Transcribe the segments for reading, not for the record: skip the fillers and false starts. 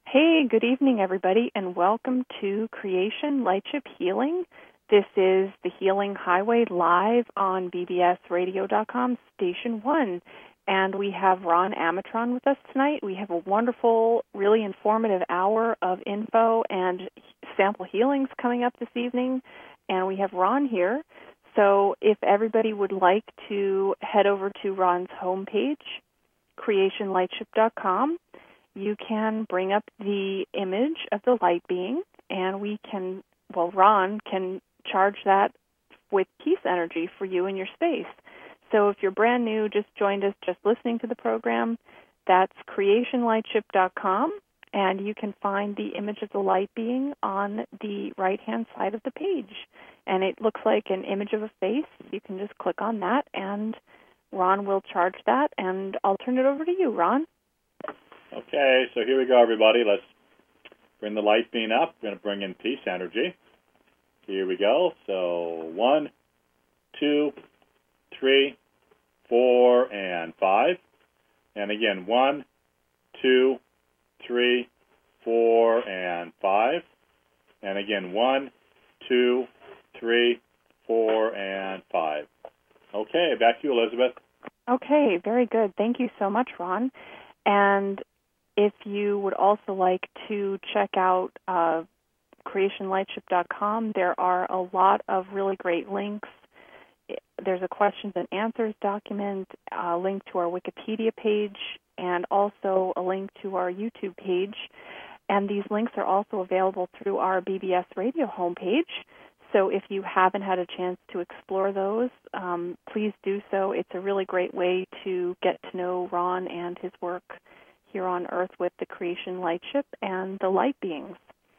Hey, good evening, everybody, and welcome to Creation Lightship Healing. This is the Healing Highway live on bbsradio.com, Station 1. And we have Ron Amatron with us tonight. We have a wonderful, really informative hour of info and sample healings coming up this evening. And we have Ron here. So if everybody would like to head over to Ron's homepage, creationlightship.com, you can bring up the image of the light being, and Ron can charge that with peace energy for you in your space. So if you're brand new, just joined us, just listening to the program, that's creationlightship.com, and you can find the image of the light being on the right-hand side of the page. And it looks like an image of a face. You can just click on that, and Ron will charge that, and I'll turn it over to you, Ron. Okay, so here we go, everybody. Let's bring the light beam up. We're going to bring in peace energy. Here we go. So 1, 2, 3, 4, and 5. And again, 1, 2, 3, 4, and 5. And again, 1, 2, 3, 4, and 5. Okay, back to you, Elizabeth. Okay, very good. Thank you so much, Ron. And if you would also like to check out creationlightship.com, there are a lot of really great links. There's a questions and answers document, a link to our Wikipedia page, and also a link to our YouTube page. And these links are also available through our BBS Radio homepage. So if you haven't had a chance to explore those, please do so. It's a really great way to get to know Ron and his work here on Earth with the Creation Lightship and the light beings.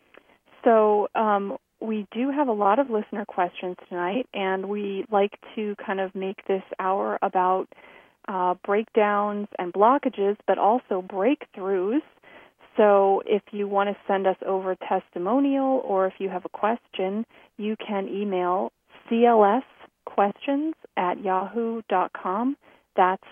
So we do have a lot of listener questions tonight, and we like to kind of make this hour about breakdowns and blockages, but also breakthroughs. So if you want to send us over testimonial or if you have a question, you can email clsquestions@yahoo.com. That's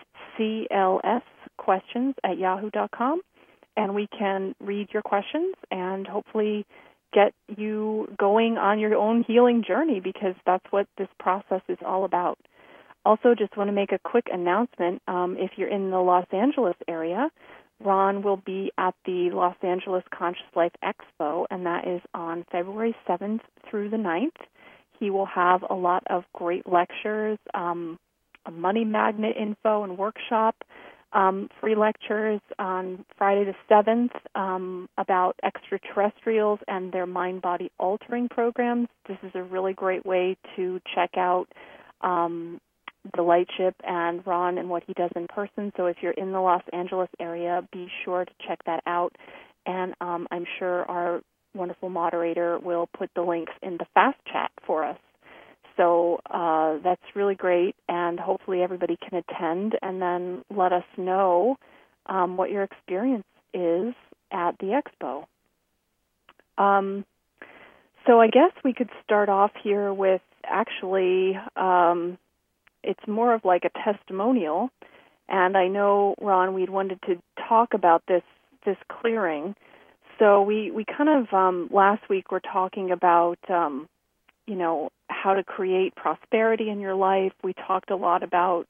clsquestions@yahoo.com, and we can read your questions and hopefully get you going on your own healing journey, because that's what this process is all about. Also, just want to make a quick announcement. If you're in the Los Angeles area, Ron will be at the Los Angeles Conscious Life Expo, and that is on February 7th through the 9th. He will have a lot of great lectures, a money magnet info and workshop, free lectures on Friday the 7th about extraterrestrials and their mind-body altering programs. This is a really great way to check out the Lightship and Ron and what he does in person. So if you're in the Los Angeles area, be sure to check that out. And I'm sure our wonderful moderator will put the links in the fast chat for us. So that's really great, and hopefully everybody can attend and then let us know what your experience is at the expo. So I guess we could start off here with actually it's more of like a testimonial, and I know, Ron, we'd wanted to talk about this clearing. So we kind of last week were talking about how to create prosperity in your life. We talked a lot about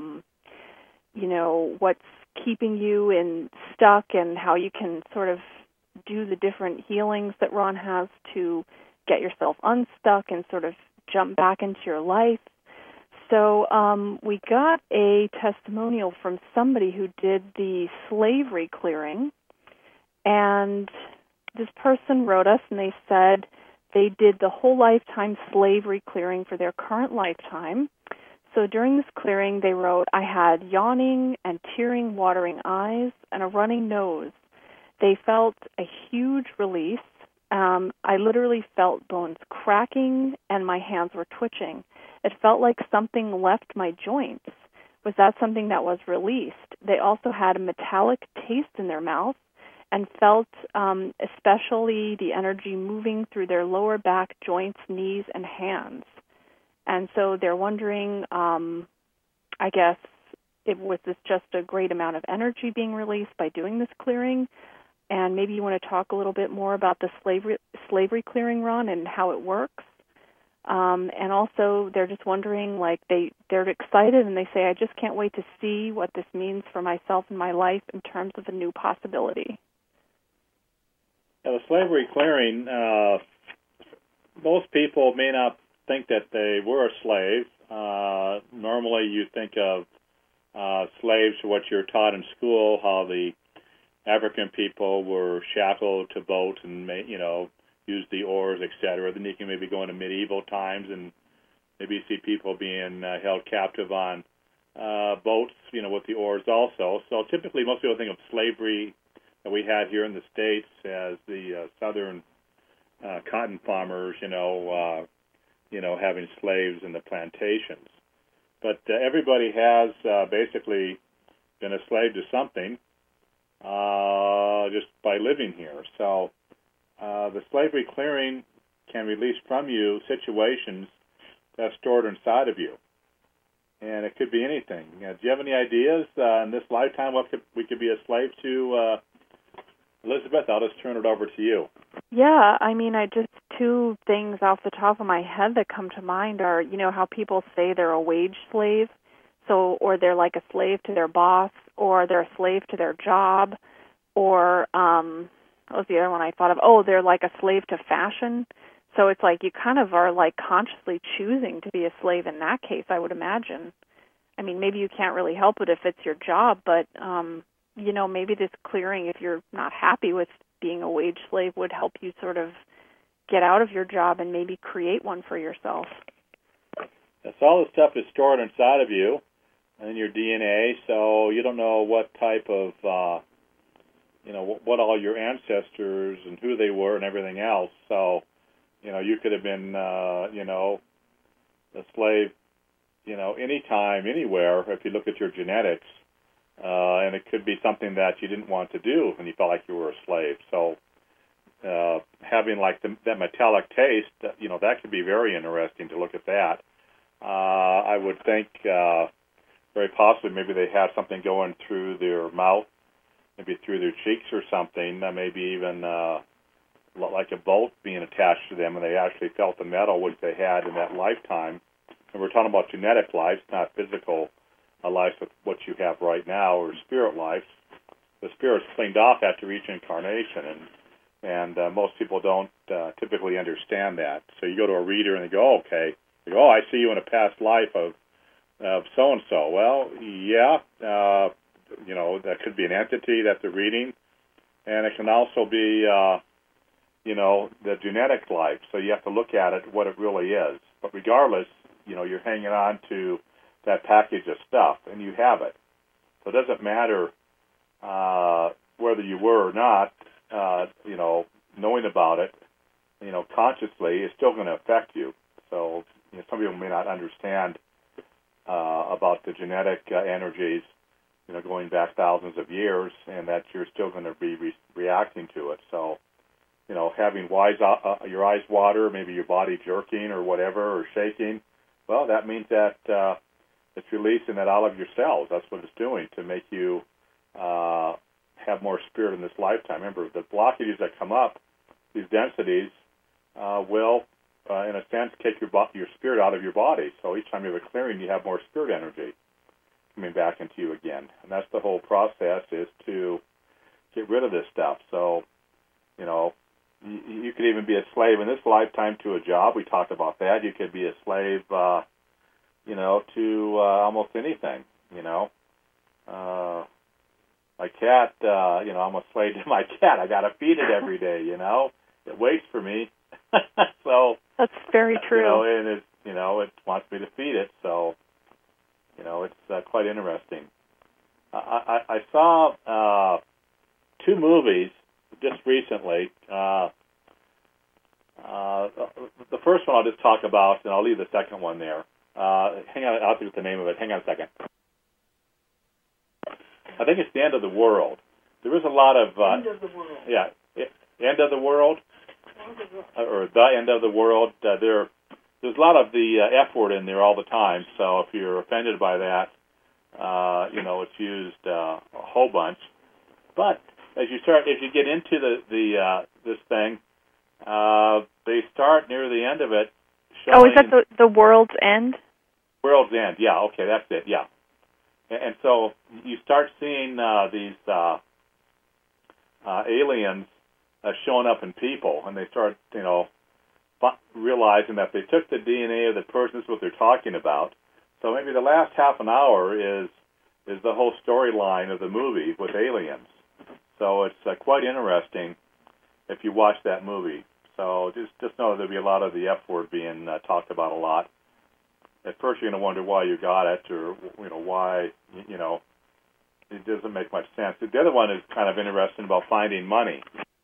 what's keeping you stuck and how you can sort of do the different healings that Ron has to get yourself unstuck and sort of jump back into your life. So we got a testimonial from somebody who did the slavery clearing, and this person wrote us, and they said they did the whole lifetime slavery clearing for their current lifetime. So during this clearing, they wrote, I had yawning and tearing, watering eyes and a running nose. They felt a huge release. I literally felt bones cracking and my hands were twitching. It felt like something left my joints. Was that something that was released? They also had a metallic taste in their mouth and felt especially the energy moving through their lower back, joints, knees, and hands. And so they're wondering, I guess, was this just a great amount of energy being released by doing this clearing? and maybe you want to talk a little bit more about the slavery clearing run and how it works. And also, they're just wondering, like, they're excited, and they say, I just can't wait to see what this means for myself and my life in terms of a new possibility. Yeah, the slavery clearing, most people may not think that they were a slave. Normally, you think of slaves to what you're taught in school, how the African people were shackled to boats and, used the oars, etc. Then you can maybe go into medieval times and maybe see people being held captive on boats, with the oars also. So typically, most people think of slavery that we had here in the States as the southern cotton farmers, having slaves in the plantations. But everybody has basically been a slave to something just by living here. So the slavery clearing can release from you situations that's stored inside of you. And it could be anything. Do you have any ideas in this lifetime what we could be a slave to? Elizabeth, I'll just turn it over to you. Yeah, just two things off the top of my head that come to mind are, how people say they're a wage slave, or they're like a slave to their boss, or they're a slave to their job, or what was the other one I thought of? Oh, they're like a slave to fashion. So it's like you kind of are like consciously choosing to be a slave in that case, I would imagine. Maybe you can't really help it if it's your job, but maybe this clearing, if you're not happy with being a wage slave, would help you sort of get out of your job and maybe create one for yourself. That's all the stuff is stored inside of you and your DNA, so you don't know what type of, what all your ancestors and who they were and everything else. So, you could have been, a slave, anytime, anywhere, if you look at your genetics. And it could be something that you didn't want to do when you felt like you were a slave. So having like that metallic taste, that could be very interesting to look at that. I would think very possibly maybe they had something going through their mouth, maybe through their cheeks or something, maybe even like a bolt being attached to them, and they actually felt the metal which they had in that lifetime. And we're talking about genetic lives, not physical life with what you have right now, or spirit life. The spirit's cleaned off after each incarnation, and most people don't typically understand that. So you go to a reader and they go, okay, they go, I see you in a past life of so-and-so. Well, yeah, that could be an entity that they're reading, and it can also be, the genetic life. So you have to look at it, what it really is. But regardless, you're hanging on to that package of stuff, and you have it. So it doesn't matter whether you were or not, knowing about it, consciously, it's still going to affect you. So some people may not understand about the genetic energies, going back thousands of years, and that you're still going to be reacting to it. So, having your eyes water, maybe your body jerking or whatever, or shaking, well, that means that it's releasing that out of your cells. That's what it's doing to make you have more spirit in this lifetime. Remember, the blockages that come up, these densities, will, in a sense, take your spirit out of your body. So each time you have a clearing, you have more spirit energy coming back into you again. And that's the whole process, is to get rid of this stuff. So, you could even be a slave in this lifetime to a job. We talked about that. You could be a slave, to almost anything, My cat, I'm a slave to my cat. I got to feed it every day, It waits for me. So that's very true. And it wants me to feed it. So, it's quite interesting. I saw two movies just recently. The first one I'll just talk about, and I'll leave the second one there. Hang on, I'll think of the name of it. Hang on a second. I think it's The End of the World. There is a lot of... End of the World. Yeah. End of the World? Or The End of the World. There's a lot of the F word in there all the time, so if you're offended by that, it's used a whole bunch. But as you get into this thing, they start near the end of it. Oh, is that the World's End? World's End, yeah. Okay, that's it, yeah. And so you start seeing these aliens showing up in people, and they start, realizing that they took the DNA of the person. This is what they're talking about. So maybe the last half an hour is the whole storyline of the movie with aliens. So it's quite interesting if you watch that movie. So just know there'll be a lot of the F word being talked about a lot. At first you're going to wonder why you got it, or why, it doesn't make much sense. The other one is kind of interesting about finding money.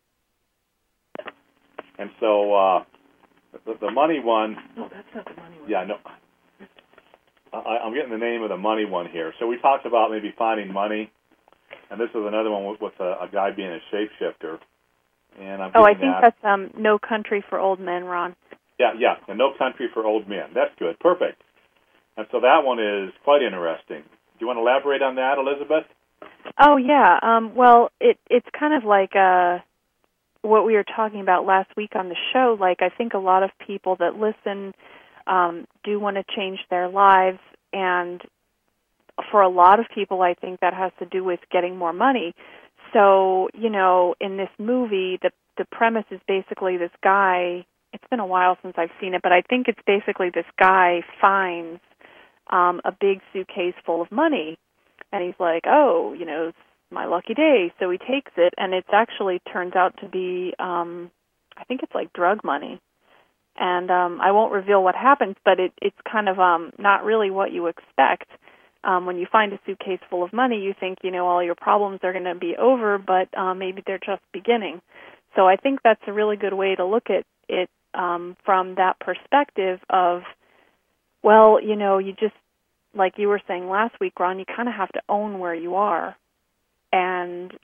And so the money one... No, that's not the money one. Yeah, no. I'm getting the name of the money one here. So we talked about maybe finding money, and this is another one with a guy being a shapeshifter. And I think that's No Country for Old Men, Ron. Yeah, and No Country for Old Men. That's good. Perfect. And so that one is quite interesting. Do you want to elaborate on that, Elizabeth? Oh, yeah. Well, it's kind of like what we were talking about last week on the show. Like, I think a lot of people that listen do want to change their lives, and for a lot of people, I think that has to do with getting more money. So, in this movie, the premise is basically this guy. It's been a while since I've seen it, but I think it's basically this guy finds a big suitcase full of money, and he's like, oh, it's my lucky day. So he takes it, and it actually turns out to be, I think it's like drug money. And I won't reveal what happens, but it's kind of not really what you expect. When you find a suitcase full of money, you think, all your problems are going to be over, but maybe they're just beginning. So I think that's a really good way to look at it from that perspective of, well, you just, like you were saying last week, Ron, you kind of have to own where you are. And,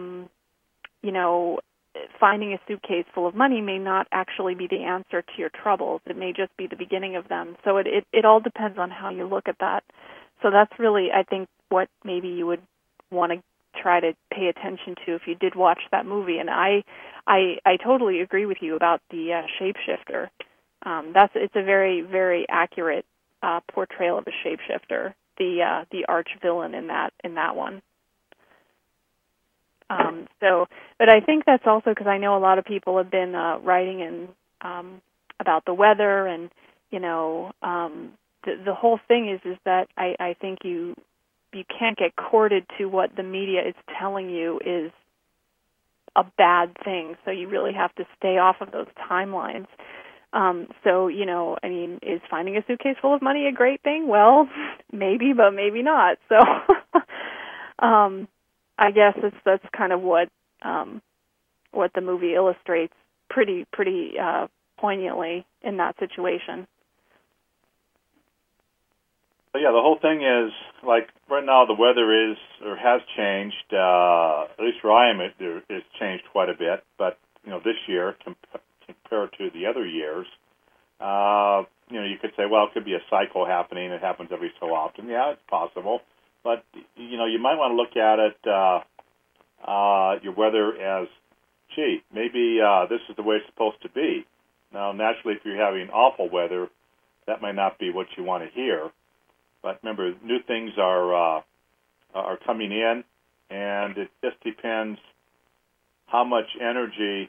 finding a suitcase full of money may not actually be the answer to your troubles. It may just be the beginning of them. So it all depends on how you look at that. So that's really, I think, what maybe you would want to try to pay attention to if you did watch that movie. And I totally agree with you about the shapeshifter. It's a very, very accurate portrayal of a shapeshifter, the arch villain in that one. But I think that's also because I know a lot of people have been writing in about the weather, and the whole thing is that I think you can't get courted to what the media is telling you is a bad thing. So you really have to stay off of those timelines. Is finding a suitcase full of money a great thing? Well, maybe, but maybe not. So, I guess that's kind of what the movie illustrates pretty poignantly in that situation. So yeah, the whole thing is, like, right now the weather is, or has changed, at least where I am, it's changed quite a bit, but, this year, compared to the other years, you could say, well, it could be a cycle happening. It happens every so often. Yeah, it's possible. But, you might want to look at it, your weather as, maybe this is the way it's supposed to be. Now, naturally, if you're having awful weather, that might not be what you want to hear. But remember, new things are coming in, and it just depends how much energy,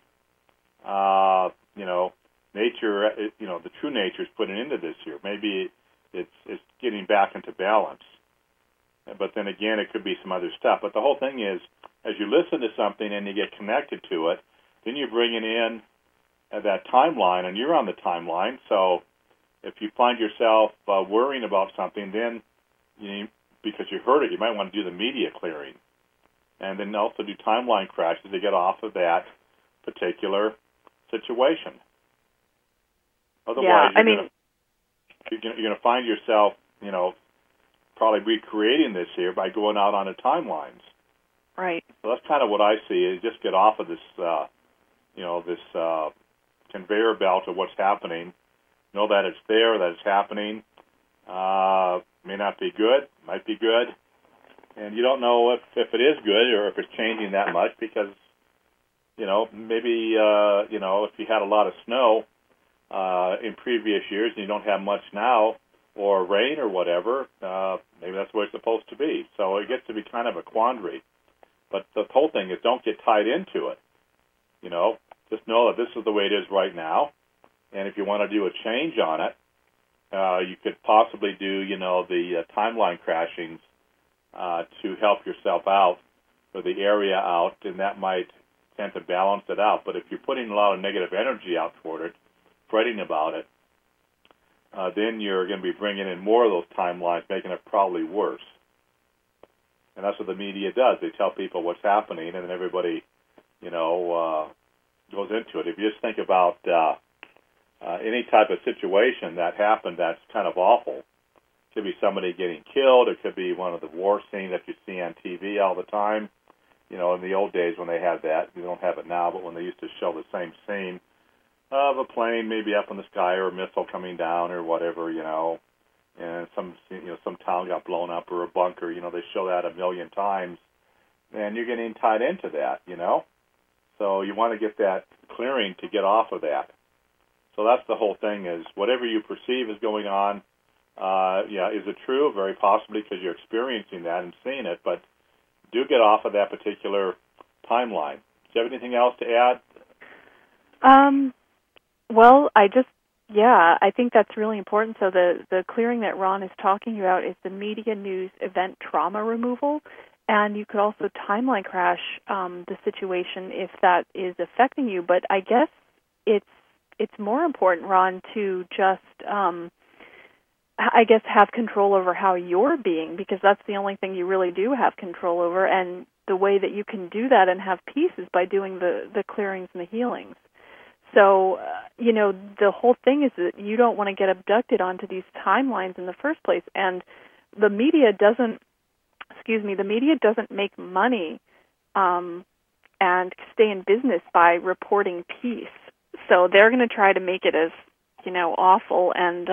nature, the true nature is putting into this year. Maybe it's getting back into balance. But then again, it could be some other stuff. But the whole thing is, as you listen to something and you get connected to it, then you're bringing in that timeline, and you're on the timeline. So if you find yourself worrying about something, then because you heard it, you might want to do the media clearing, and then also do timeline crashes to get off of that particular situation. Otherwise, you're going to find yourself, probably recreating this here by going out on the timelines. Right. So that's kind of what I see, is just get off of this, this conveyor belt of what's happening. Know that it's there, that it's happening. May not be good, might be good. And you don't know if it is good or if it's changing that much because, maybe, if you had a lot of snow in previous years and you don't have much now or rain or whatever, maybe that's where it's supposed to be. So it gets to be kind of a quandary. But the whole thing is don't get tied into it. Just know that this is the way it is right now. And if you want to do a change on it, you could possibly do, the timeline crashings to help yourself out or the area out, and that might tend to balance it out. But if you're putting a lot of negative energy out toward it, fretting about it, then you're going to be bringing in more of those timelines, making it probably worse. And that's what the media does. They tell people what's happening, and then everybody, goes into it. If you just think about any type of situation that happened that's kind of awful, it could be somebody getting killed. It could be one of the war scenes that you see on TV all the time. In the old days when they had that, you don't have it now, but when they used to show the same scene of a plane maybe up in the sky or a missile coming down or whatever, and some town got blown up or a bunker, they show that a million times, and you're getting tied into that, So you want to get that clearing to get off of that. So that's the whole thing is whatever you perceive is going on, is it true? Very possibly because you're experiencing that and seeing it, but do get off of that particular timeline. Do you have anything else to add? Well, I think that's really important. So the clearing that Ron is talking about is the media news event trauma removal. And you could also timeline crash the situation if that is affecting you. But I guess it's more important, Ron, to just, have control over how you're being, because that's the only thing you really do have control over. And the way that you can do that and have peace is by doing the clearings and the healings. So, the whole thing is that you don't want to get abducted onto these timelines in the first place. And the media doesn't make money and stay in business by reporting peace. So they're going to try to make it as, awful and,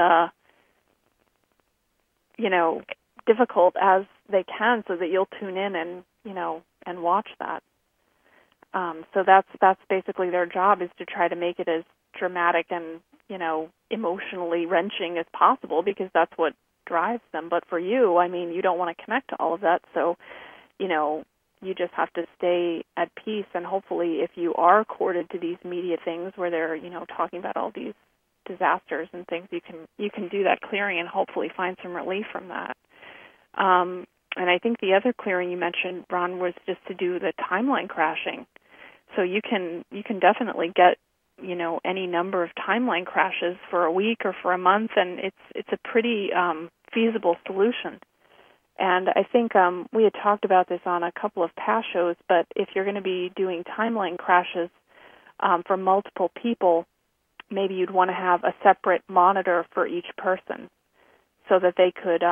difficult as they can so that you'll tune in and watch that. So that's basically their job, is to try to make it as dramatic and, emotionally wrenching as possible, because that's what drives them. But for you, you don't want to connect to all of that. So, you just have to stay at peace. And hopefully if you are courted to these media things where they're, talking about all these disasters and things, you can do that clearing and hopefully find some relief from that. And I think the other clearing you mentioned, Ron, was just to do the timeline crashing. So you can definitely get, any number of timeline crashes for a week or for a month, and it's a pretty feasible solution. And I think we had talked about this on a couple of past shows, but if you're going to be doing timeline crashes for multiple people, maybe you'd want to have a separate monitor for each person so that they could,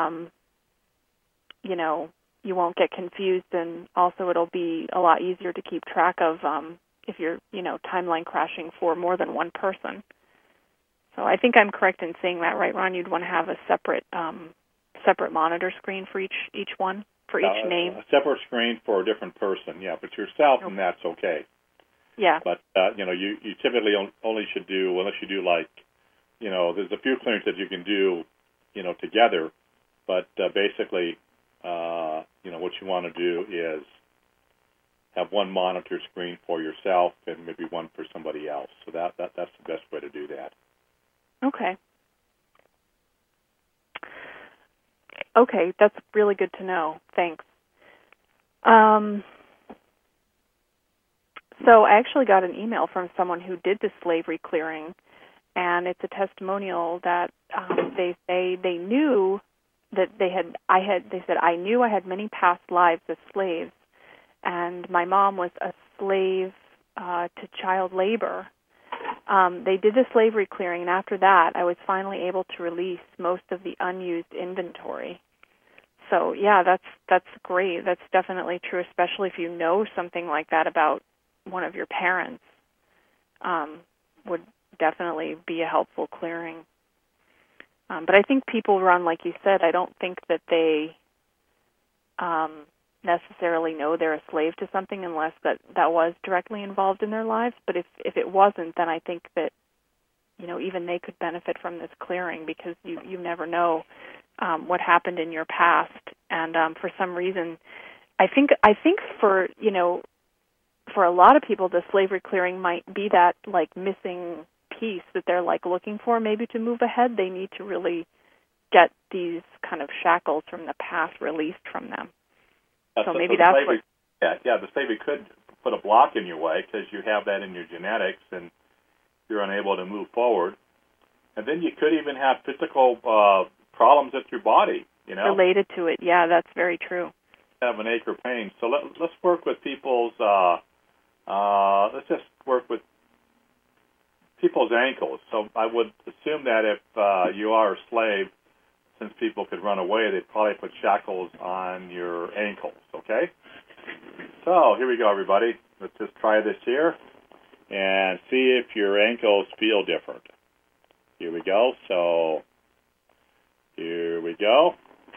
you won't get confused, and also it'll be a lot easier to keep track of if you're, timeline crashing for more than one person. So I think I'm correct in saying that, right, Ron? You'd want to have a separate monitor screen for each one, for each name. A separate screen for a different person, yeah. But yourself, and that's okay. Yeah. But, you typically only should do, unless you do there's a few clearings that you can do, together. But basically, what you want to do is have one monitor screen for yourself and maybe one for somebody else. So that's the best way to do that. Okay. Okay, that's really good to know. Thanks. So I actually got an email from someone who did the slavery clearing, and it's a testimonial that they say they knew that they said, I knew I had many past lives as slaves, and my mom was a slave to child labor. They did the slavery clearing, and after that, I was finally able to release most of the unused inventory. So, yeah, that's great. That's definitely true, especially if you know something like that about one of your parents. Would definitely be a helpful clearing. But I think people run, like you said, I don't think that they necessarily know they're a slave to something unless that was directly involved in their lives. But if it wasn't, then I think that, even they could benefit from this clearing, because you never know what happened in your past. And for some reason, I think for for a lot of people, the slavery clearing might be that like missing piece that they're like looking for. Maybe to move ahead, they need to really get these kind of shackles from the past released from them. So maybe that's slavery, the slavery could put a block in your way because you have that in your genetics and you're unable to move forward. And then you could even have physical problems with your body, related to it. Yeah, that's very true. Have an ache or pain. So let's work with people's. Let's just work with people's ankles. So I would assume that if you are a slave, since people could run away, they'd probably put shackles on your ankles. Okay. So here we go, everybody. Let's just try this here and see if your ankles feel different. Here we go. So here we go.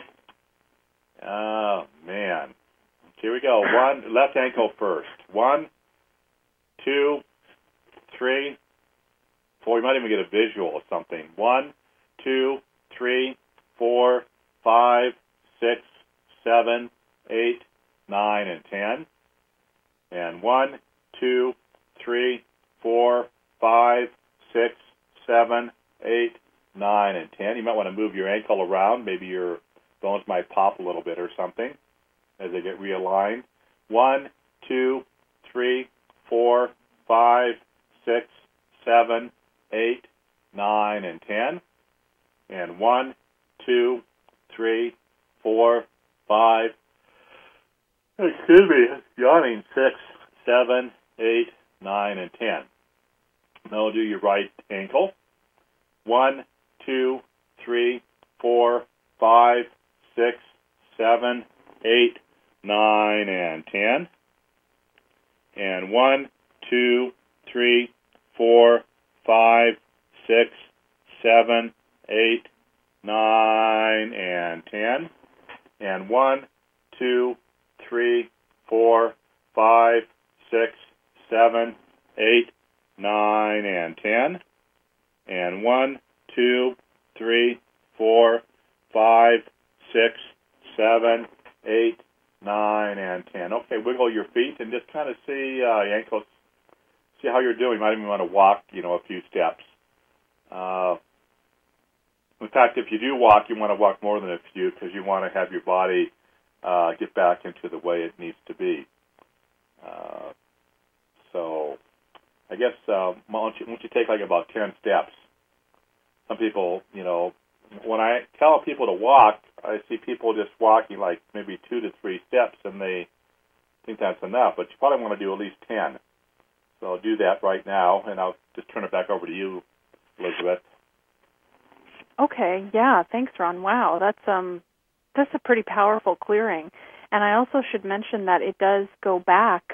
Oh, man. Here we go. One, left ankle first. 1, 2, 3, 4. You might even get a visual of something. 1, 2, 3, 4, 5, 6, 7, 8, 9, and 10. And 1, 2, 3, 4, 5, 6, 7, 8, 9, and 10. You might want to move your ankle around. Maybe your bones might pop a little bit or something as they get realigned. 1, 2, 3, 4, 5, 6, 7, 8, 9, and 10. And 1, 2, 3, 4, 5, yawning, 6, 7, 8, 9, and 10. Now do your right ankle. 1, 2, 3, 4, 5, 6, 7, 8, 9, and 10. And 1, 2, 3, 4, 5, 6, 7, 8, 9, and 10. And 1, 2, 3, 4, 5, 6, 7, 8, 9, and 10. And 1, 2, 3, 4, 5, 6, 7, 8, 9, and 10. Okay, wiggle your feet and just kind of see your ankles. See how you're doing. You might even want to walk, a few steps. In fact, if you do walk, you want to walk more than a few because you want to have your body get back into the way it needs to be. So I guess once you take like about 10 steps, some people, when I tell people to walk, I see people just walking like maybe 2 to 3 steps, and they think that's enough. But you probably want to do at least 10. So I'll do that right now, and I'll just turn it back over to you, Elizabeth. Okay, yeah, thanks, Ron. Wow, that's a pretty powerful clearing. And I also should mention that it does go back.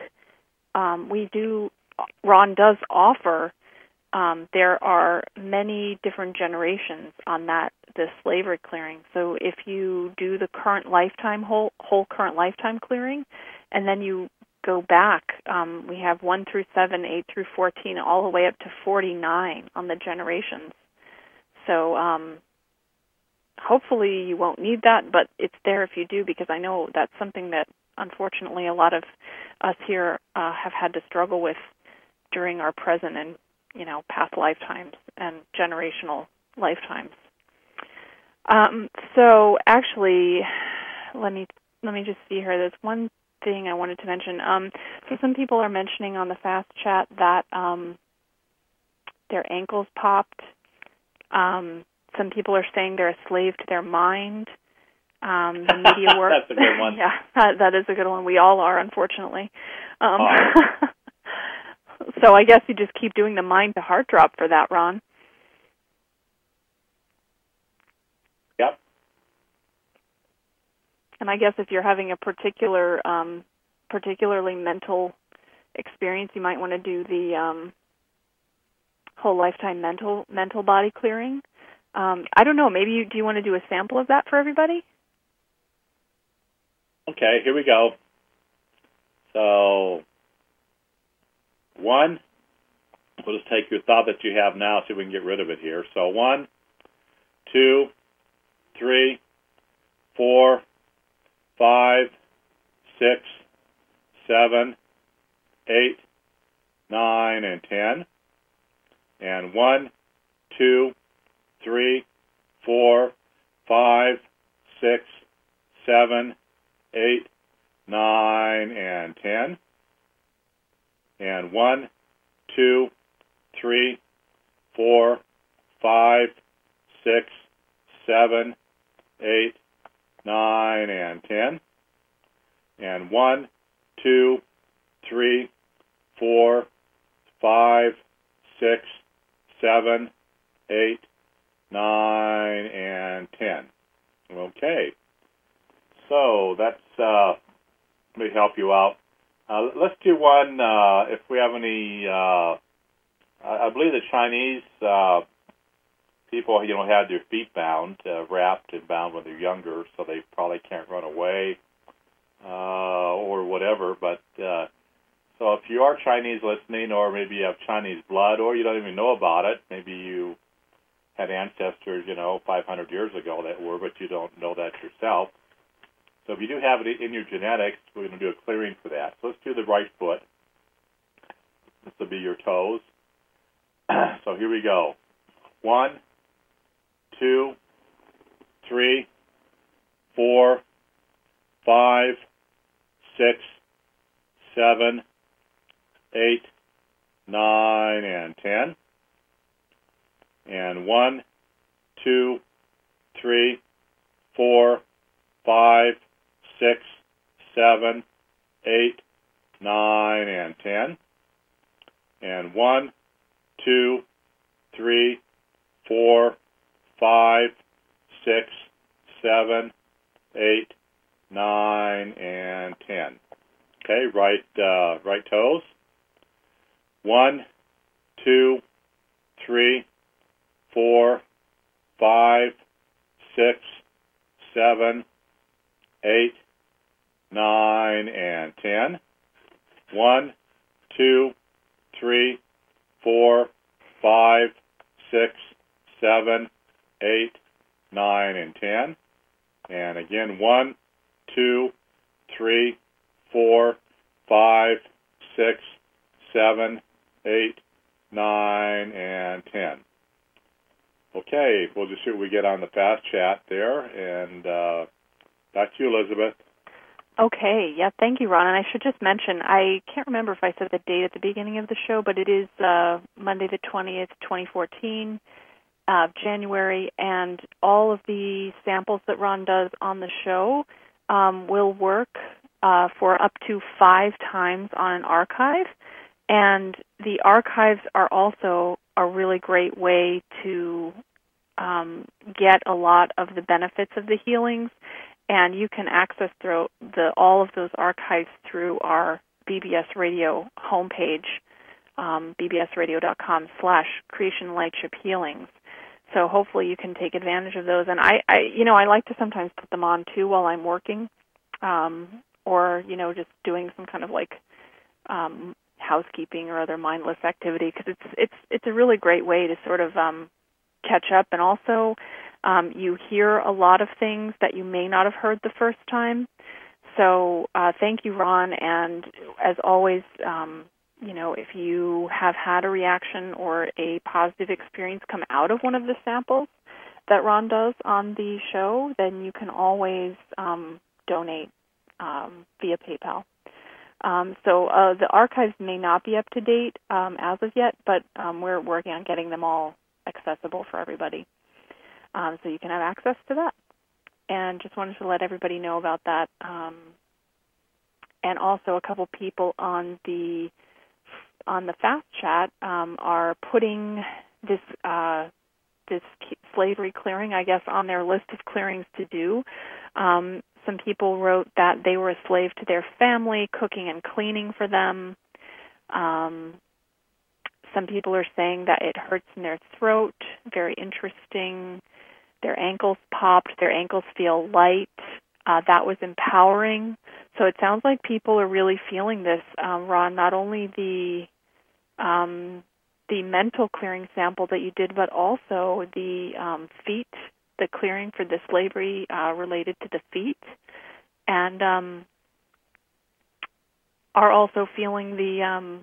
Ron does offer. There are many different generations on this slavery clearing. So if you do the current lifetime, whole current lifetime clearing, and then you go back, we have 1 through 7, 8 through 14, all the way up to 49 on the generations. So hopefully you won't need that, but it's there if you do, because I know that's something that unfortunately a lot of us here have had to struggle with during our present and past lifetimes and generational lifetimes. So actually, let me just see here. There's one thing I wanted to mention. So some people are mentioning on the fast chat that their ankles popped. Some people are saying they're a slave to their mind. The media work. That's a good one. Yeah, that is a good one. We all are, unfortunately. So I guess you just keep doing the mind to heart drop for that, Ron. Yep. And I guess if you're having a particularly mental experience, you might want to do the whole lifetime mental body clearing. I don't know. Maybe do you want to do a sample of that for everybody? Okay, here we go. So, 1, we'll just take your thought that you have now, see if we can get rid of it here. So 1, 2, 3, 4, 5, 6, 7, 8, 9, and 10. And 1, 2, 3, 4, 5, 6, 7, 8, 9, and 10. And 1, 2, 3, 4, 5, 6, 7, 8, 9, and 10. And 1, 2, 3, 4, 5, 6, 7, 8, 9, and 10. Okay. So that's, let me help you out. Let's do one, if we have any, I believe the Chinese people, had their feet bound, wrapped and bound when they're younger, so they probably can't run away or whatever. But so if you are Chinese listening, or maybe you have Chinese blood, or you don't even know about it, maybe you had ancestors, 500 years ago that were, but you don't know that yourself. So if you do have it in your genetics, we're going to do a clearing for that. So let's do the right foot. This will be your toes. So here we go. 1, 2, 3, 4, 5, 6, 7, 8, 9, and 10. And 1, 2, 3, 4, 5, 6, 7, 8, 9, and 10. And 1, 2, 3, 4, 5, 6, 7, 8, 9, and 10. Okay, right toes. 1, 2, 3, 4, 5, 6, 7, 8, 9, and 10. 1, 2, 3, 4, 5, 6, 7, 8, 9, and 10. And again, 1, 2, 3, 4, 5, 6, 7, 8, 9, and 10. Okay, we'll just see what we get on the fast chat there. And back to you, Elizabeth. Okay, yeah, thank you, Ron. And I should just mention, I can't remember if I said the date at the beginning of the show, but it is Monday the 20th, 2014, January, and all of the samples that Ron does on the show will work for up to 5 times on an archive. And the archives are also a really great way to get a lot of the benefits of the healings. And you can access through all of those archives through our BBS Radio homepage, bbsradio.com/creation-lightship-healings. So hopefully you can take advantage of those. And I like to sometimes put them on too while I'm working, or just doing some kind of housekeeping or other mindless activity, because it's a really great way to sort of catch up. And also, you hear a lot of things that you may not have heard the first time. So thank you, Ron. And as always, if you have had a reaction or a positive experience come out of one of the samples that Ron does on the show, then you can always donate via PayPal. So the archives may not be up to date as of yet, but we're working on getting them all accessible for everybody. So you can have access to that. And just wanted to let everybody know about that. And also a couple people on the fast chat are putting this slavery clearing, I guess, on their list of clearings to do. Some people wrote that they were a slave to their family, cooking and cleaning for them. Some people are saying that it hurts in their throat. Very interesting. Their ankles popped. Their ankles feel light. That was empowering. So it sounds like people are really feeling this, Ron, not only the mental clearing sample that you did, but also the feet, the clearing for the slavery related to the feet, and are also feeling the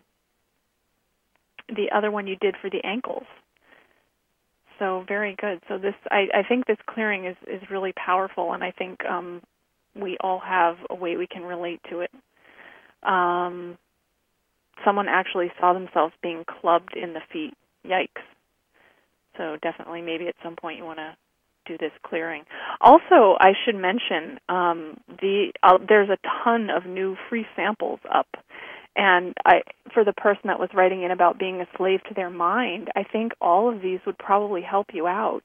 other one you did for the ankles. So very good. So this, I think this clearing is really powerful, and I think we all have a way we can relate to it. Someone actually saw themselves being clubbed in the feet. Yikes. So definitely maybe at some point you want to do this clearing. Also, I should mention there's a ton of new free samples up. And for the person that was writing in about being a slave to their mind, I think all of these would probably help you out.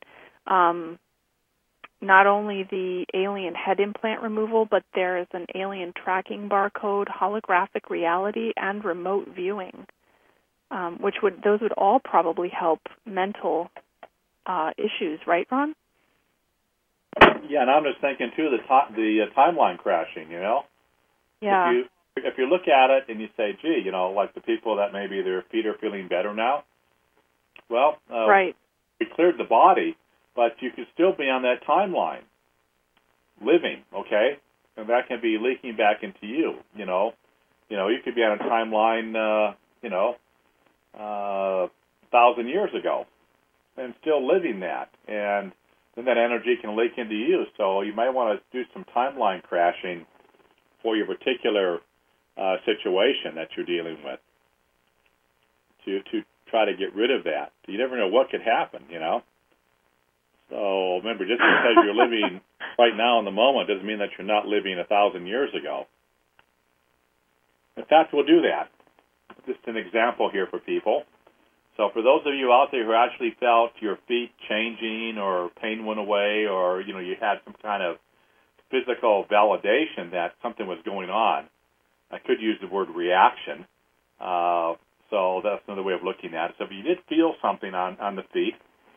Not only the alien head implant removal, but there is an alien tracking barcode, holographic reality, and remote viewing, those would all probably help mental issues, right, Ron? Yeah, and I'm just thinking too the timeline crashing. Yeah. If you look at it and you say, gee, like the people that maybe their feet are feeling better now, well, right. We cleared the body, but you could still be on that timeline, living, okay? And that can be leaking back into you, You could be on a timeline, 1,000 years ago and still living that. And then that energy can leak into you. So you might want to do some timeline crashing for your particular situation that you're dealing with to try to get rid of that. You never know what could happen, So remember, just because you're living right now in the moment doesn't mean that you're not living 1,000 years ago. In fact, we'll do that. Just an example here for people. So for those of you out there who actually felt your feet changing or pain went away or, you had some kind of physical validation that something was going on, I could use the word reaction. So that's another way of looking at it. So if you did feel something on the feet,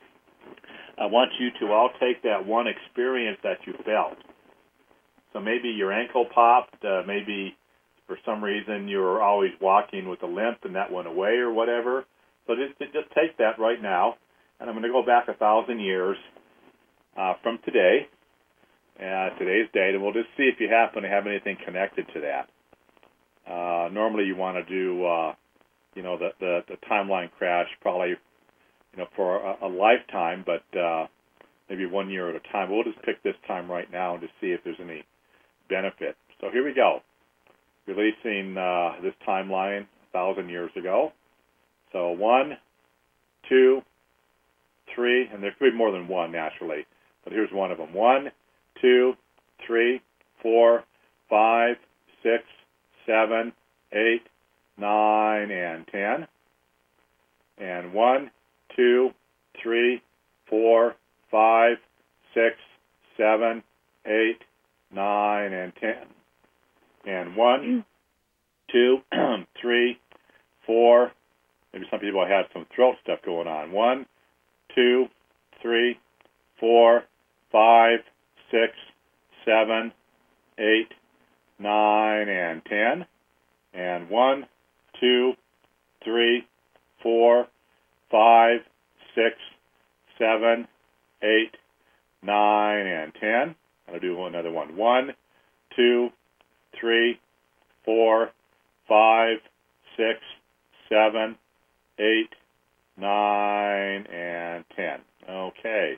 I want you to all take that one experience that you felt. So maybe your ankle popped, maybe for some reason you were always walking with a limp and that went away or whatever. So just take that right now, and I'm going to go back 1,000 years from today, today's date, and we'll just see if you happen to have anything connected to that. Normally you want to do, the timeline crash probably, for a lifetime, but maybe 1 year at a time. We'll just pick this time right now and just see if there's any benefit. So here we go. Releasing this timeline 1,000 years ago. So 1, 2, 3, and there could be more than one naturally, but here's one of them. 1, 2, 3, 4, 5, 6, 7, 8, 9, and 10. And 1, 2, 3, 4, 5, 6, 7, 8, 9, and 10. And 1, 2, 3, 4. Maybe some people have some throat stuff going on. 1, 2, 3, 4, 5, 6, 7, 8, 9, and 10. And 1, 2, 3, 4, 5, 6, 7, 8, 9, and 10. I'll do another one. 1, 2, 3, 4, 5, 6, 7, 8, 9, and 10. Okay.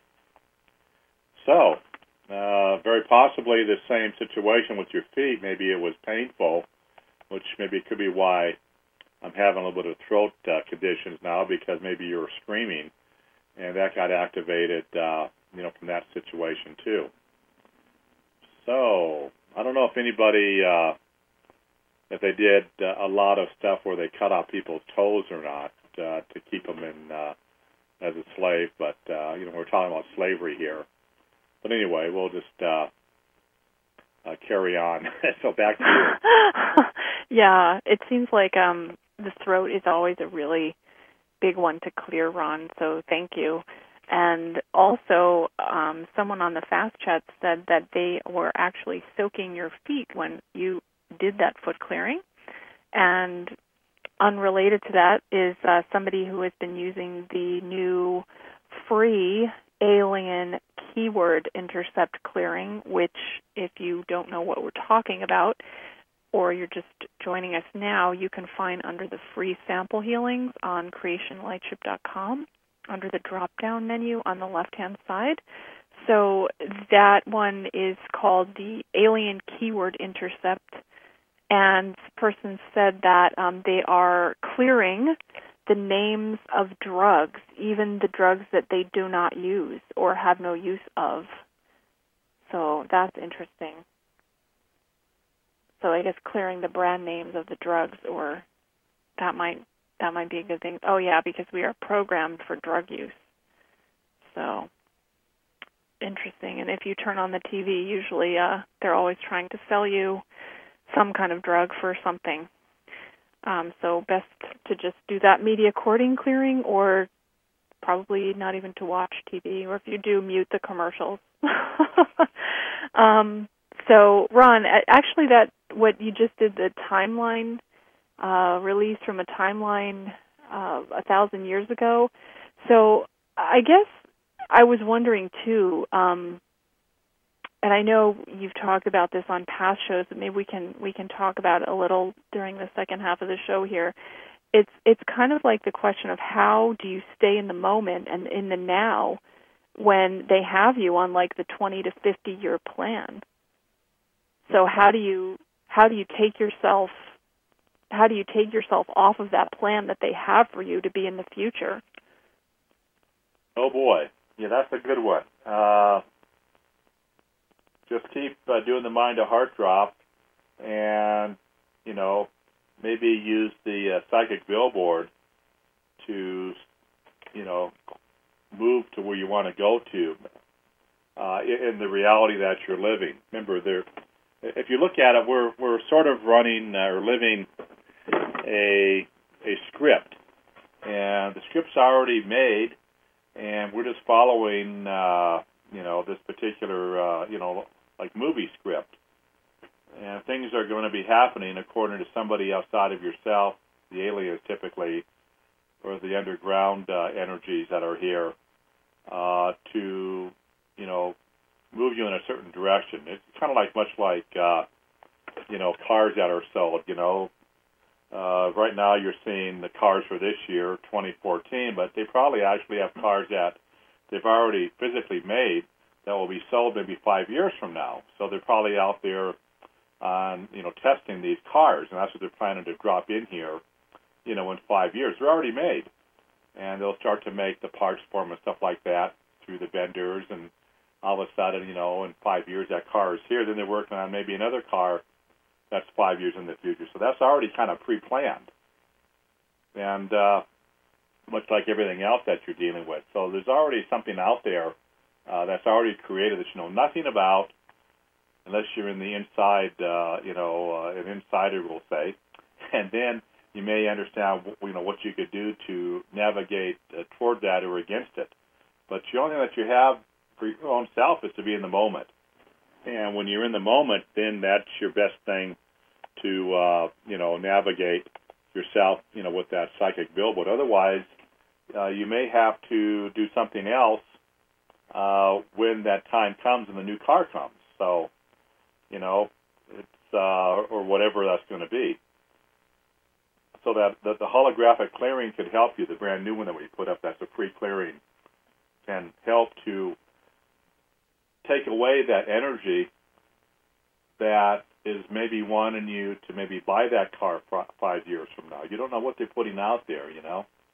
So, very possibly the same situation with your feet. Maybe it was painful, which maybe could be why I'm having a little bit of throat conditions now, because maybe you were screaming, and that got activated, from that situation too. So, I don't know if anybody, if they did a lot of stuff where they cut out people's toes or not to keep them in as a slave, but we're talking about slavery here. But anyway, we'll just carry on. So back to you. Yeah, it seems like the throat is always a really big one to clear, Ron, so thank you. And also, someone on the Fast Chat said that they were actually soaking your feet when you did that foot clearing. And unrelated to that is somebody who has been using the new free alien keyword intercept clearing, which, if you don't know what we're talking about, or you're just joining us now, you can find under the free sample healings on creationlightship.com under the drop-down menu on the left-hand side. So that one is called the Alien Keyword Intercept, and this person said that they are clearing the names of drugs, even the drugs that they do not use or have no use of. So that's interesting. So I guess clearing the brand names of the drugs, or that might be a good thing. Oh yeah, because we are programmed for drug use. So interesting. And if you turn on the TV, usually they're always trying to sell you some kind of drug for something. So best to just do that media courting clearing, or probably not even to watch TV, or if you do, mute the commercials. So, Ron, actually what you just did, the timeline, release from a timeline 1,000 years ago. So I guess I was wondering, too, and I know you've talked about this on past shows, but maybe we can talk about it a little during the second half of the show here. It's kind of like the question of how do you stay in the moment and in the now when they have you on like the 20 to 50 year plan. So how do you take yourself off of that plan that they have for you to be in the future? Oh boy, yeah, that's a good one. Just keep doing the mind to heart drop, and maybe use the psychic billboard to move to where you want to go to in the reality that you're living. Remember, if you look at it, we're sort of running or living a script, and the script's already made, and we're just following this particular like movie script. And things are going to be happening according to somebody outside of yourself, the aliens typically, or the underground energies that are here, to move you in a certain direction. It's kind of much like cars that are sold. Right now you're seeing the cars for this year, 2014, but they probably actually have cars that they've already physically made that will be sold maybe 5 years from now. So they're probably out there on testing these cars, and that's what they're planning to drop in here in 5 years. They're already made, and they'll start to make the parts for them and stuff like that through the vendors, and all of a sudden, in 5 years that car is here. Then they're working on maybe another car that's 5 years in the future. So that's already kind of pre-planned, and much like everything else that you're dealing with. So there's already something out there that's already created that you know nothing about, unless you're in the inside, an insider will say, and then you may understand, what you could do to navigate toward that or against it. But the only thing that you have for your own self is to be in the moment. And when you're in the moment, then that's your best thing to, navigate yourself, with that psychic billboard. Otherwise, you may have to do something else when that time comes and the new car comes. So, it's or whatever that's going to be. So that the holographic clearing could help you. The brand new one that we put up, that's a pre-clearing, can help to take away that energy that is maybe wanting you to maybe buy that car 5 years from now. You don't know what they're putting out there, You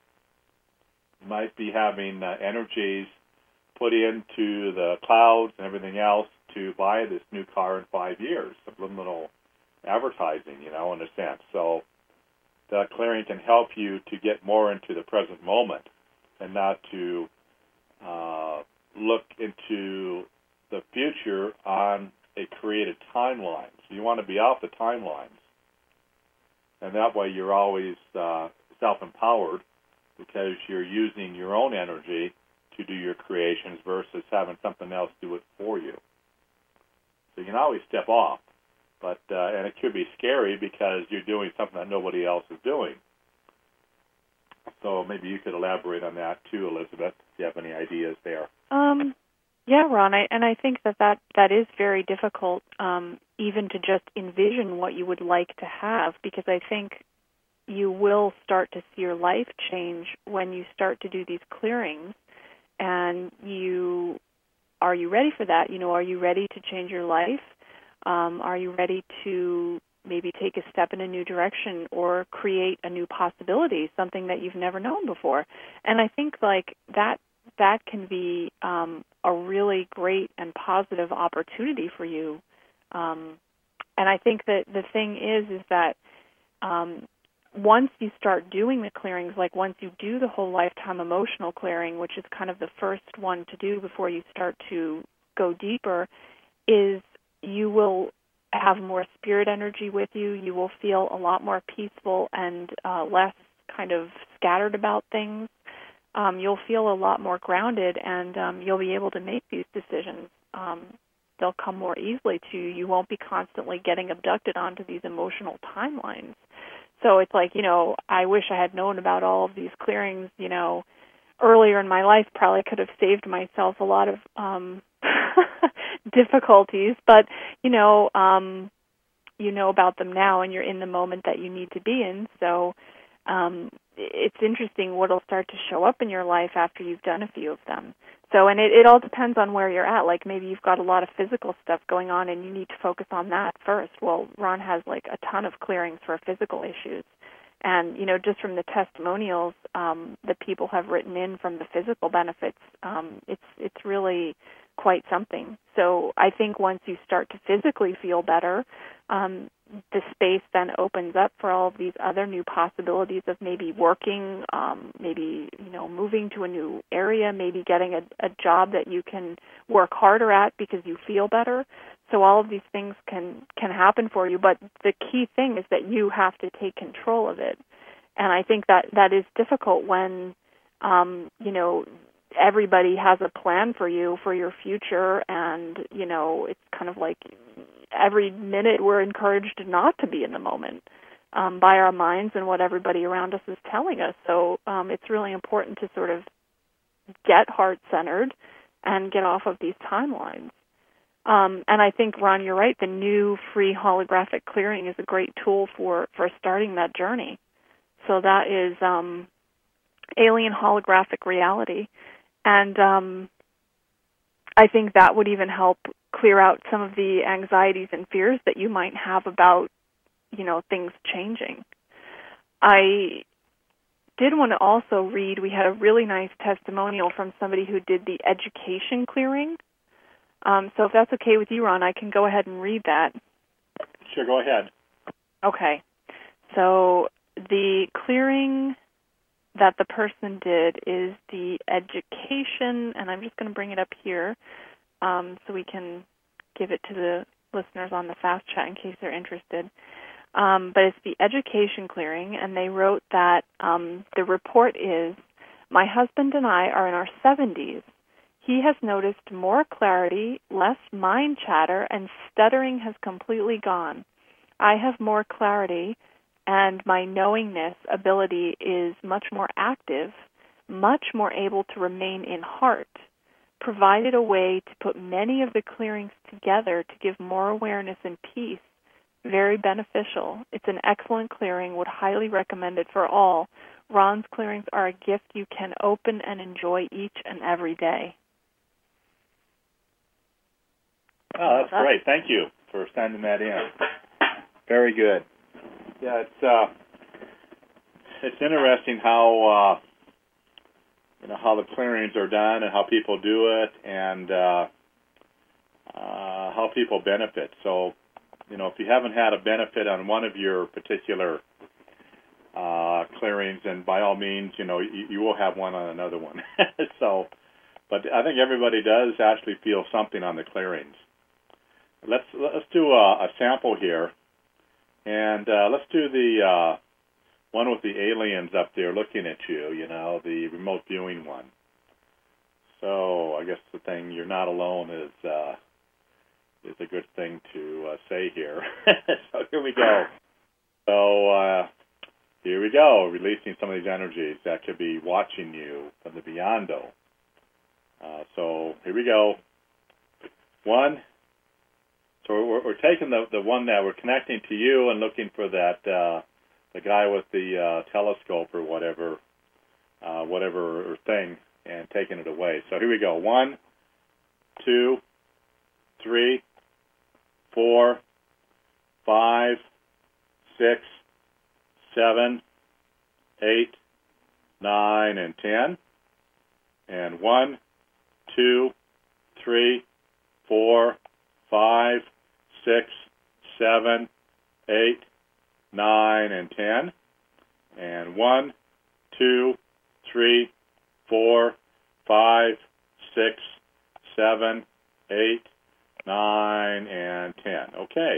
might be having energies put into the clouds and everything else to buy this new car in 5 years, subliminal advertising, in a sense. So the clearing can help you to get more into the present moment and not to look into the future on a created timeline. So you want to be off the timelines. And that way you're always self-empowered because you're using your own energy to do your creations versus having something else do it for you. So you can always step off, but and it could be scary because you're doing something that nobody else is doing. So maybe you could elaborate on that too, Elizabeth, if you have any ideas there. Yeah, Ron, I think that is very difficult, even to just envision what you would like to have, because I think you will start to see your life change when you start to do these clearings. And are you ready for that? Are you ready to change your life? Are you ready to maybe take a step in a new direction or create a new possibility, something that you've never known before? And I think like that can be a really great and positive opportunity for you. And I think that the thing is that once you start doing the clearings, like once you do the whole lifetime emotional clearing, which is kind of the first one to do before you start to go deeper, is you will have more spirit energy with you. You will feel a lot more peaceful and less kind of scattered about things. You'll feel a lot more grounded, and you'll be able to make these decisions. They'll come more easily to you. You won't be constantly getting abducted onto these emotional timelines. So it's like, I wish I had known about all of these clearings, earlier in my life. Probably could have saved myself a lot of difficulties, but, you know about them now, and you're in the moment that you need to be in. So it's interesting what will start to show up in your life after you've done a few of them. So, and it all depends on where you're at. Like maybe you've got a lot of physical stuff going on and you need to focus on that first. Well, Ron has like a ton of clearings for physical issues. And, just from the testimonials that people have written in from the physical benefits, it's really quite something. So I think once you start to physically feel better, the space then opens up for all of these other new possibilities of maybe working, maybe, moving to a new area, maybe getting a job that you can work harder at because you feel better. So all of these things can happen for you, but the key thing is that you have to take control of it. And I think that is difficult when, everybody has a plan for you for your future, and, it's kind of like every minute we're encouraged not to be in the moment by our minds and what everybody around us is telling us. So it's really important to sort of get heart-centered and get off of these timelines. And I think, Ron, you're right. The new free holographic clearing is a great tool for starting that journey. So that is alien holographic reality. And I think that would even help clear out some of the anxieties and fears that you might have about, things changing. I did want to also read, we had a really nice testimonial from somebody who did the education clearing. So if that's okay with you, Ron, I can go ahead and read that. Sure, go ahead. Okay. So the clearing that the person did is the education, and I'm just going to bring it up here so we can give it to the listeners on the fast chat in case they're interested. But it's the education clearing, and they wrote that the report is, my husband and I are in our 70s. He has noticed more clarity, less mind chatter, and stuttering has completely gone. I have more clarity, and my knowingness ability is much more active, much more able to remain in heart, provided a way to put many of the clearings together to give more awareness and peace. Very beneficial. It's an excellent clearing. Would highly recommend it for all. Ron's clearings are a gift you can open and enjoy each and every day. Oh, that's great. Thank you for sending that in. Very good. Yeah, it's interesting how how the clearings are done and how people do it, and how people benefit. So, if you haven't had a benefit on one of your particular clearings, then by all means, you will have one on another one. So, but I think everybody does actually feel something on the clearings. Let's do a sample here, and let's do the one with the aliens up there looking at you. The remote viewing one. So I guess the thing, you're not alone, is a good thing to say here. So here we go. So here we go, releasing some of these energies that could be watching you from the beyond-o. So here we go. One. So we're taking the one that we're connecting to you and looking for that the guy with the telescope or whatever thing, and taking it away. So here we go. 1, 2, 3, 4, 5, 6, 7, 8, 9, and 10. And 1, 2, 3, 4, 5, 6, 7, 8, 9, and 10. And 1, 2, 3, 4, 5, 6, 7, 8, 9, and 10. Okay.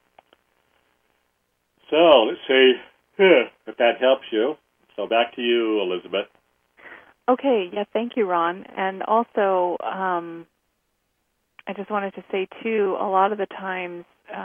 So let's see if that helps you. So back to you, Elizabeth. Okay. Yeah. Thank you, Ron. And also, I just wanted to say too, a lot of the times,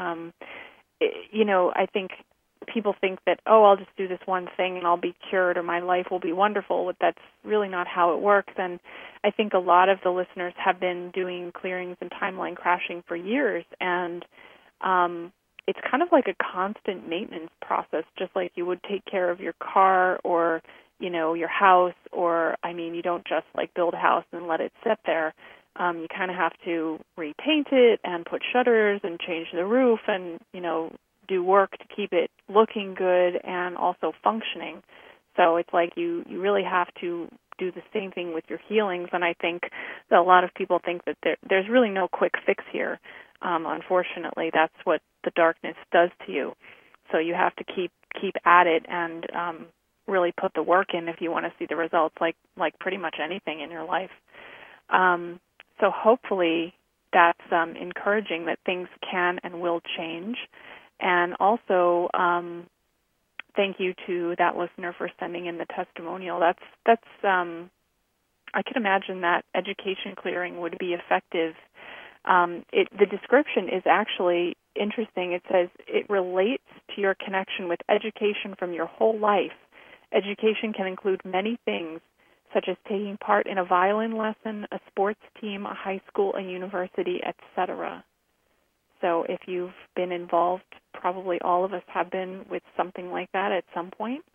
I think people think that, I'll just do this one thing and I'll be cured or my life will be wonderful. But that's really not how it works. And I think a lot of the listeners have been doing clearings and timeline crashing for years. And it's kind of like a constant maintenance process, just like you would take care of your car or, your house, or, you don't just like build a house and let it sit there. You kind of have to repaint it and put shutters and change the roof and, do work to keep it looking good and also functioning. So it's like you really have to do the same thing with your healings. And I think that a lot of people think that there's really no quick fix here. Unfortunately, that's what the darkness does to you. So you have to keep at it and really put the work in if you want to see the results, like pretty much anything in your life. So hopefully that's encouraging that things can and will change. And also, thank you to that listener for sending in the testimonial. That's I can imagine that education clearing would be effective. The description is actually interesting. It says it relates to your connection with education from your whole life. Education can include many things, such as taking part in a violin lesson, a sports team, a high school, a university, etc. So if you've been involved, probably all of us have been with something like that at some point.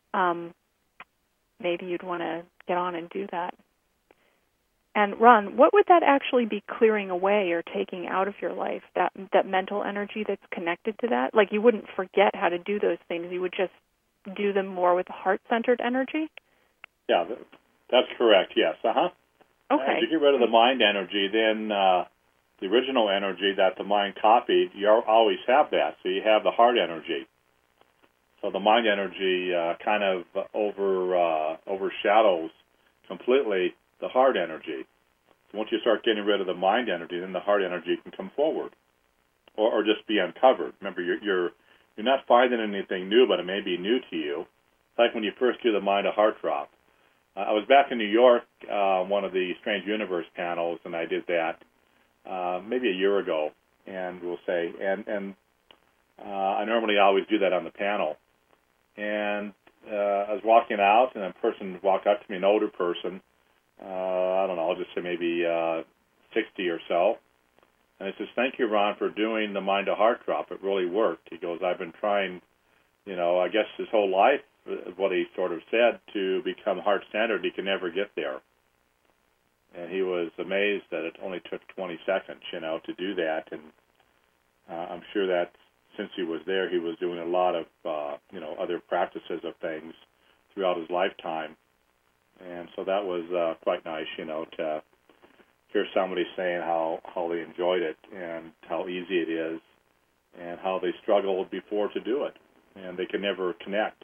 Maybe you'd want to get on and do that. And Ron, what would that actually be clearing away or taking out of your life, that mental energy that's connected to that? Like you wouldn't forget how to do those things. You would just do them more with heart-centered energy? Yeah, that's correct, yes. Okay. If you get rid of the mind energy, then the original energy that the mind copied, you always have that. So you have the heart energy. So the mind energy kind of overshadows completely the heart energy. So once you start getting rid of the mind energy, then the heart energy can come forward, or just be uncovered. Remember, you're not finding anything new, but it may be new to you. It's like when you first do the mind to heart drop. I was back in New York, one of the Strange Universe panels, and I did that maybe a year ago, and we'll say, and I normally always do that on the panel. And I was walking out, and a person walked up to me, an older person, I don't know, I'll just say maybe 60 or so, and he says, "Thank you, Ron, for doing the mind to heart drop. It really worked." He goes, "I've been trying, I guess his whole life," what he sort of said, "to become heart-centered. He can never get there." And he was amazed that it only took 20 seconds, to do that. And I'm sure that since he was there, he was doing a lot of, other practices of things throughout his lifetime. And so that was quite nice, to hear somebody saying how they enjoyed it and how easy it is and how they struggled before to do it. And they can never connect.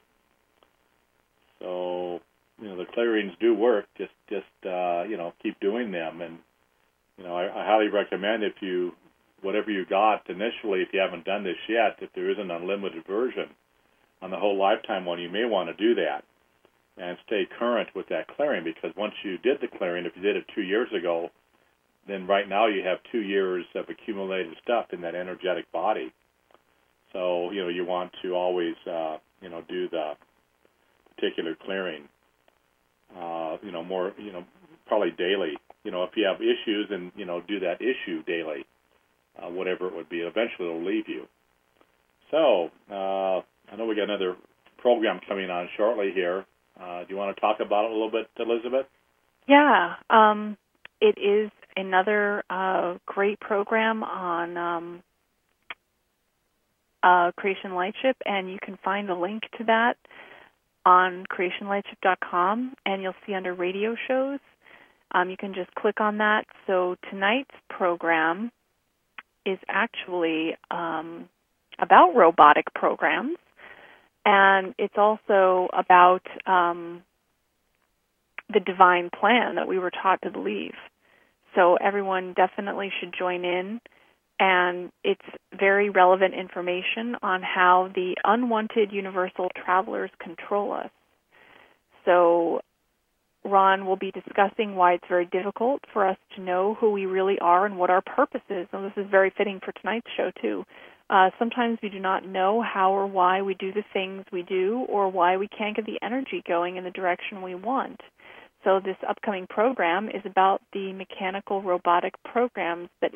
So, the clearings do work. Just keep doing them. And, I highly recommend whatever you got initially, if you haven't done this yet, if there is an unlimited version on the whole lifetime one, you may want to do that. and stay current with that clearing, because once you did the clearing, if you did it 2 years ago, then right now you have 2 years of accumulated stuff in that energetic body. So, you want to always, do the particular clearing, more, probably daily. If you have issues, then, do that issue daily, whatever it would be. Eventually it'll leave you. So, I know we got another program coming on shortly here. Do you want to talk about it a little bit, Elizabeth? Yeah. It is another great program on Creation Lightship, and you can find the link to that on creationlightship.com, and you'll see under radio shows. You can just click on that. So tonight's program is actually about robotic programs, and it's also about the divine plan that we were taught to believe. So everyone definitely should join in, and it's very relevant information on how the unwanted universal travelers control us. So Ron will be discussing why it's very difficult for us to know who we really are and what our purpose is. And this is very fitting for tonight's show, too. Sometimes we do not know how or why we do the things we do, or why we can't get the energy going in the direction we want. So this upcoming program is about the mechanical robotic programs that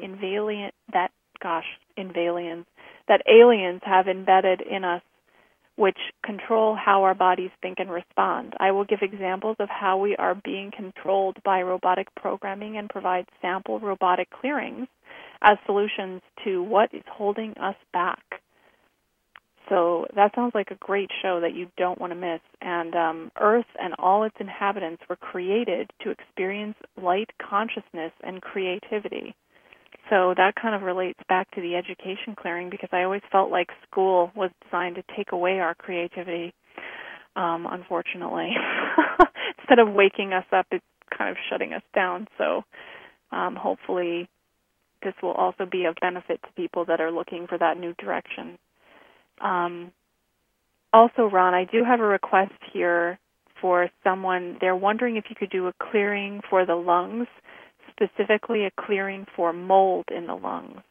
aliens have embedded in us, which control how our bodies think and respond. I will give examples of how we are being controlled by robotic programming and provide sample robotic clearings as solutions to what is holding us back. So that sounds like a great show that you don't want to miss. And Earth and all its inhabitants were created to experience light consciousness and creativity. So that kind of relates back to the education clearing, because I always felt like school was designed to take away our creativity, unfortunately. Instead of waking us up, it's kind of shutting us down. So hopefully this will also be of benefit to people that are looking for that new direction. Also, Ron, I do have a request here for someone. They're wondering if you could do a clearing for the lungs, specifically a clearing for mold in the lungs.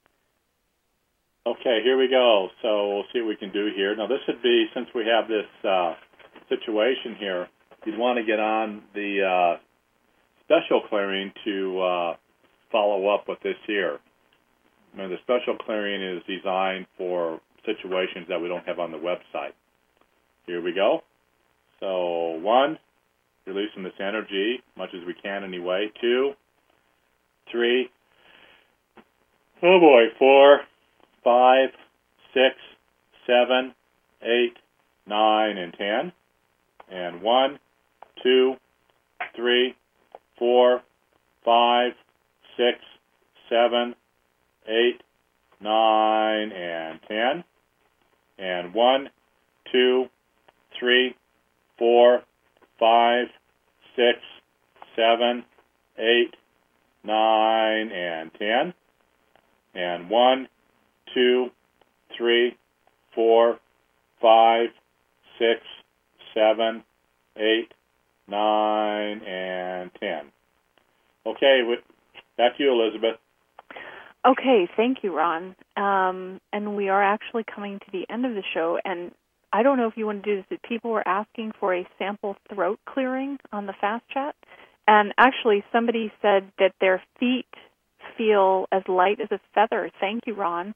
Okay, here we go. So we'll see what we can do here. Now, this would be, since we have this situation here, you'd want to get on the special clearing to follow up with this here. Now, the special clearing is designed for situations that we don't have on the website. Here we go. So 1, releasing this energy, much as we can anyway. 2, 3, oh boy, 4, 5, 6, 7, 8, 9, and 10. And 1, 2, 3, 4, 5, 6, 7, 8, 9, and 10. And 1, 2, 3, 4, 5, 6, 7, 8, 9, and 10. And 1, 2, 3, 4, 5, 6, 7, 8, 9, and 10. Okay, back to you, Elizabeth. Okay, thank you, Ron. And we are actually coming to the end of the show, and I don't know if you want to do this, but people were asking for a sample throat clearing on the Fast Chat, and actually somebody said that their feet feel as light as a feather. Thank you, Ron.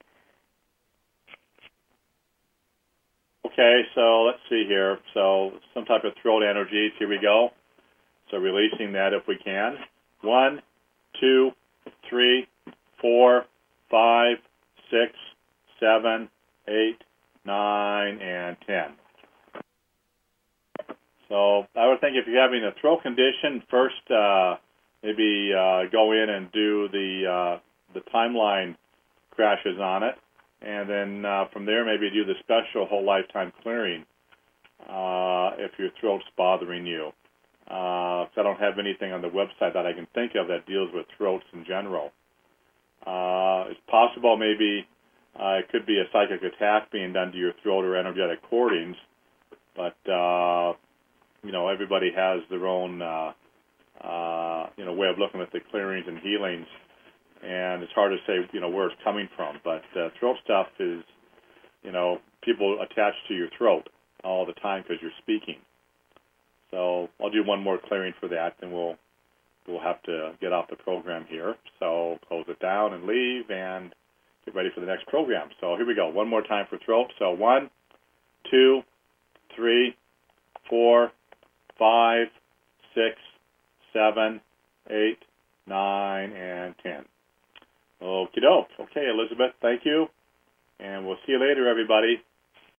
Okay, so let's see here. So some type of throat energies. Here we go. So releasing that if we can. 1, 2, 3, 4, 5, 6, 7, 8, 9, and 10. So I would think if you're having a throat condition, first maybe go in and do the timeline crashes on it, and then from there maybe do the special whole lifetime clearing if your throat's bothering you. So I don't have anything on the website that I can think of that deals with throats in general. It's possible maybe it could be a psychic attack being done to your throat or energetic cordings, but everybody has their own, way of looking at the clearings and healings, and it's hard to say, where it's coming from. But throat stuff is, people attach to your throat all the time because you're speaking. So I'll do one more clearing for that, and we'll have to get off the program here. So close it down and leave and get ready for the next program. So here we go. One more time for throat. So 1, 2, 3, 4, 5, 6, 7, 8, 9, and 10. Okie doke. Okay, Elizabeth, thank you. And we'll see you later, everybody.